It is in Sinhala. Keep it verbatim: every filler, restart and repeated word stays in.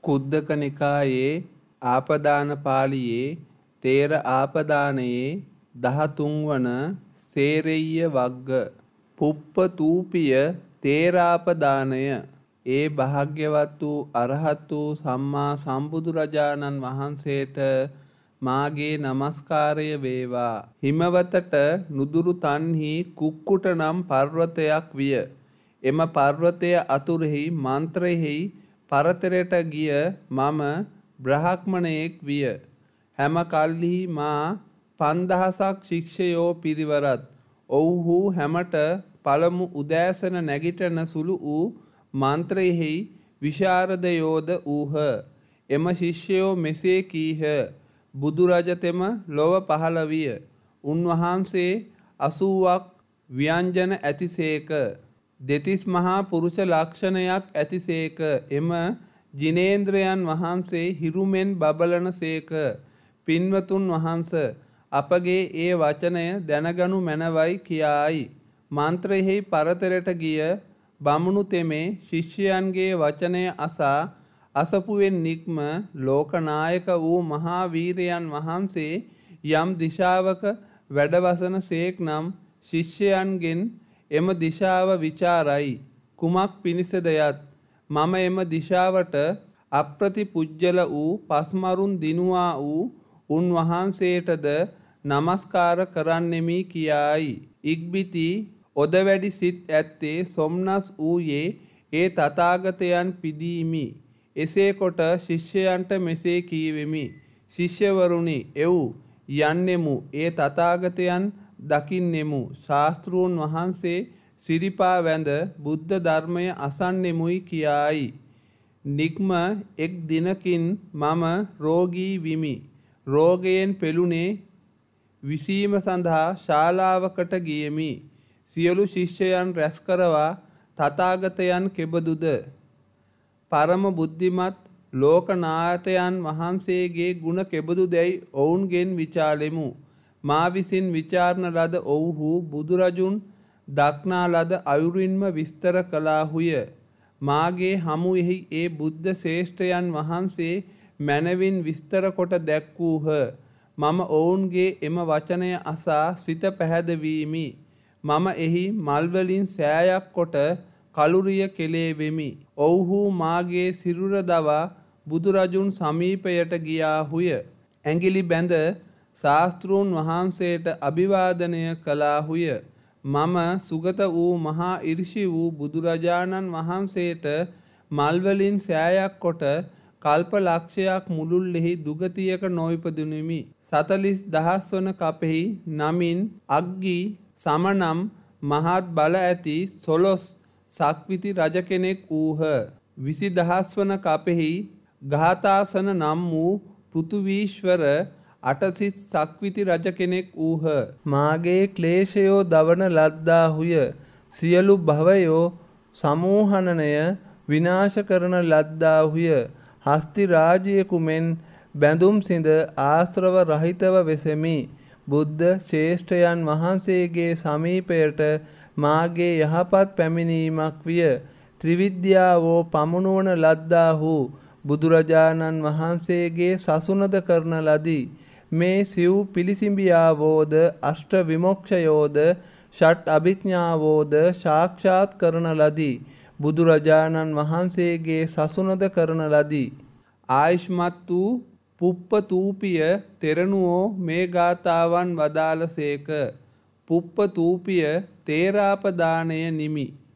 කුද්දක නිකායේ ආපදාන පාළියේ තේර ආපදානයේ දහතුන් වන සේරෙය්‍ය වග්ග පුප්පතූපිය තේරාපදානය. ඒ භාග්‍යවත් වූ අරහත් වූ සම්මා සම්බුදුරජාණන් වහන්සේට මාගේ නමස්කාරය වේවා. හිමවතට නුදුරු තන්හි කුක්කුට නම් පර්වතයක් විය. එම පර්වතය අතුරෙහි මන්ත්‍රයෙහි පරතරයට ගිය මම බ්‍රහ්මණයෙක් විය. හැම කල්හි මා පන්දහසක් ශිෂ්‍යයෝ පිරිවරත්. ඔව්හු හැමට පළමු උදෑසන නැගිටන සුළු වූ මන්ත්‍රයෙහි විශාරදයෝද වූහ. එම ශිෂ්‍යයෝ මෙසේ කීහ. බුදුරජතෙම ලොව පහළ විය. උන්වහන්සේ අසූවක් ව්‍යංජන ඇතිසේක. දෙතිස් මහා පුරුෂ ලක්ෂණයක් ඇතිසේක. එම ජිනේන්ද්‍රයන් වහන්සේ හිරුමෙන් බබලන සේක. පින්වතුන් වහන්ස, අපගේ ඒ වචනය දැනගනු මැනවයි කියායි. මන්ත්‍රයෙහි පරතරයට ගිය බමුණු තෙමේ ශිෂ්‍යයන්ගේ වචනය අසා අසපුවෙන් නික්ම ලෝකනායක වූ මහා වීරයන් වහන්සේ යම් දිශාවක වැඩවසන සේක් නම් ශිෂ්‍යයන්ගෙන් එම දිශාව විචාරයි. කුමක් පිණිසද යත් මම එම දිශාවට අප්‍රතිපුජ්‍යල වූ පස්මරුන් දිනුවා වූ උන්වහන්සේටද නමස්කාර කරන්නෙමි කියායි. ඉක්බිති ඔද වැඩි සිත් ඇත්තේ සොම්නස් වූයේ ඒ තථාගතයන් පිදීමි. එසේ කොට ශිෂ්‍යයන්ට මෙසේ කීවෙමි. ශිෂ්‍යවරුනි, එව් යන්නෙමු ඒ තථාගතයන් දකින්නෙමු. ශාස්තෘන් වහන්සේ සිරිපා වැඳ බුද්ධ ධර්මය අසන්නෙමුයි කියායි. නික්ම එක් දිනකින් මම රෝගී විමි. රෝගයෙන් පෙළුනේ විසීම සඳහා ශාලාවකට ගියෙමි. සියලු ශිෂ්‍යයන් රැස් කරවා තථාගතයන් කෙබඳුද? පරම බුද්ධිමත් ලෝකනායකයන් වහන්සේගේ ගුණ කෙබඳුදැයි ඔවුන්ගෙන් විචාලෙමු. මා විසින් විචාරණ ලද ඔව්හු බුදුරජුන් දක්නා ලද අයුරින්ම විස්තර කළාහුය. මාගේ හමුවෙහි ඒ බුද්ධ ශ්‍රේෂ්ඨයන් වහන්සේ මැනවින් විස්තර කොට දැක්වූහ. මම ඔවුන්ගේ එම වචනය අසා සිත පැහැදවීමි. මම එහි මල්වලින් සෑයක් කොට කලුරිය කෙලේ වෙමි. ඔව්හු මාගේ සිරුර දවා බුදුරජුන් සමීපයට ගියාහුය. ඇඟිලි බැඳ ශාස්තෘන් වහන්සේට අභිවාදනය කළාහුය. මම සුගත වූ මහා ඍෂි වූ බුදුරජාණන් වහන්සේට මල්වලින් සෑයක් කොට කල්ප ලක්ෂයක් මුළුල්ලෙහි දුගතියක නොයිපදුනිමි. සතලිස් දහස් වන කපෙහි නමින් අග්ගි සමනම් මහත් බල ඇති සොළොස් සක්විති රජ කෙනෙක් වූහ. විසි දහස් වන කපෙහි ගාථාසන නම් වූ පෘථුවීශ්වර අටසිස් සක්විති රජ කෙනෙක් වූහ. මාගේ ක්ලේශයෝ දවන ලද්දාහුය. සියලු භවයෝ සමූහනනය විනාශ කරන ලද්දාහුය. හස්ති රාජ්‍යයකු මෙන් බැඳුම් සිඳ ආශ්‍රව රහිතව වෙසෙමි. බුද්ධ ශ්‍රේෂ්ඨයන් වහන්සේගේ සමීපයට මාගේ යහපත් පැමිණීමක් විය. ත්‍රිවිද්‍යාවෝ පමුණුවන ලද්දාහු බුදුරජාණන් වහන්සේගේ සසුනද කරන ලදී. මේ සිව් පිළිසිඹියාවෝද අෂ්ට විමොක්ෂයෝද ෂට් අභිඥාවෝද සාක්ෂාත් කරන ලදී. බුදුරජාණන් වහන්සේගේ සසුනද කරන ලදී. ආයුෂ්මත් වූ පුප්පතූපිය තෙරණුවෝ මේ ගාථාවන් වදාළසේක. පුප්පතූපිය තේරාපදානය නිමි.